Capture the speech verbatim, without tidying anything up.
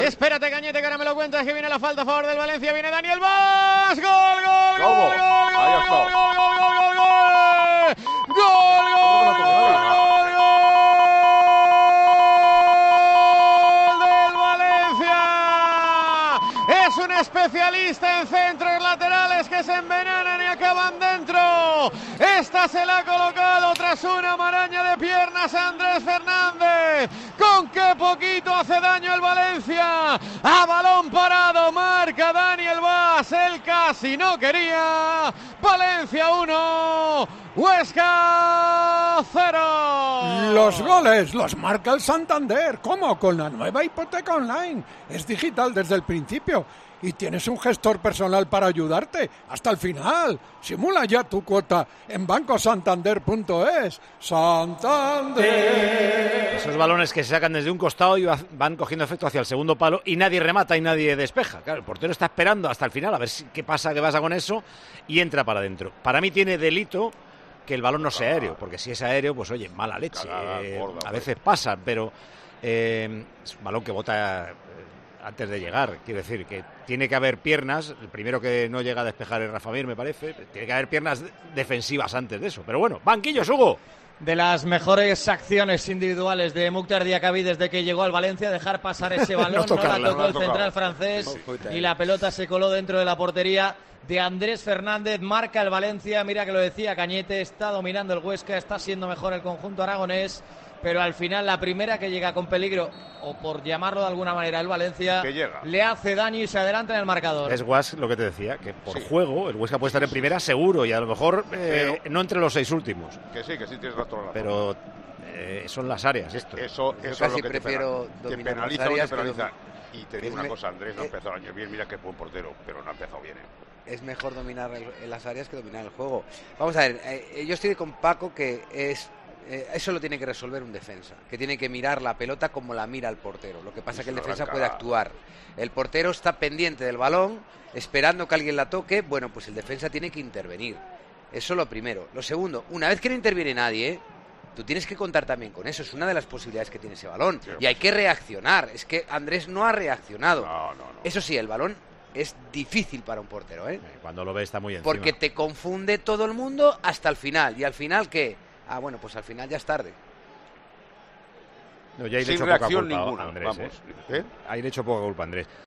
Espérate, Cañete, que ahora me lo cuentas, que viene la falta a favor del Valencia, viene Daniel Vaz, gol, gol, gol, gol, gol, gol, gol, gol, gol, gol, gol, gol, gol del Valencia. Es un especialista en centros laterales que se envenenan y acaban dentro. Esta se la ha colocado tras una maraña de piernas a Andrés Fernández. Con qué poquito hace daño el Valencia. A balón parado marca Daniel Vaz. Él casi no quería. Valencia uno, Huesca cero. Los goles los marca el Santander. ¿Cómo? Con la nueva hipoteca online. Es digital desde el principio. Y tienes un gestor personal para ayudarte hasta el final. Simula ya tu cuota en banco santander punto es. Santander. Esos balones que se sacan desde un costado y van cogiendo efecto hacia el segundo palo y nadie remata y nadie despeja. Claro, el portero está esperando hasta el final a ver si, qué pasa, qué pasa con eso y entra para adentro. Para mí tiene delito que el balón no sea aéreo, porque si es aéreo, pues oye, mala leche. Cagada, Eh, gorda, a veces pasa, pero eh, es un balón que bota eh, antes de llegar. Quiero decir que tiene que haber piernas. El primero que no llega a despejar es Rafa Mir, me parece. Tiene que haber piernas defensivas antes de eso. Pero bueno, banquillos, Hugo. De las mejores acciones individuales de Mukhtar Diakabi desde que llegó al Valencia, dejar pasar ese balón, no, tocarla, la tocó no la el tocaba. central francés y la pelota se coló dentro de la portería de Andrés Fernández. Marca el Valencia, mira que lo decía Cañete, está dominando el Huesca, está siendo mejor el conjunto aragonés, pero al final la primera que llega con peligro, o por llamarlo de alguna manera el Valencia, Que llega. le hace daño y se adelanta en el marcador. Es Guas lo que te decía, que por Sí. juego el Huesca puede estar en primera seguro y a lo mejor eh, Pero- no entre los seis últimos. Que sí, que sí tienes razón. razón. Pero eh, son las áreas esto. Eso, Yo eso es lo casi que te prefiero penaliza. Te dominar penaliza las o te áreas que penaliza. dom- Y te digo Es una me- cosa, Andrés no ha eh, empezado el año bien, mira que buen portero, pero no ha empezado bien. ¿eh? Es mejor dominar el- en las áreas que dominar el juego. Vamos a ver, eh, yo estoy con Paco que es eh, eso lo tiene que resolver un defensa, que tiene que mirar la pelota como la mira el portero. Lo que pasa es que el Eso defensa arranca- puede actuar. El portero está pendiente del balón, esperando que alguien la toque. Bueno, pues el defensa tiene que intervenir. Eso lo primero. Lo segundo, una vez que no interviene nadie, tú tienes que contar también con eso. Es una de las posibilidades que tiene ese balón. Sí. Y hay que reaccionar. Es que Andrés no ha reaccionado. No, no, no. Eso sí, el balón es difícil para un portero, ¿eh? Eh, Cuando lo ve está muy encima. Porque te confunde todo el mundo hasta el final. ¿Y al final qué? Ah, bueno, pues al final ya es tarde. No, ya ahí le Sin echo poca reacción culpa a ninguna, Andrés, vamos. ¿eh? ¿Eh? Ahí le echo poca culpa a Andrés.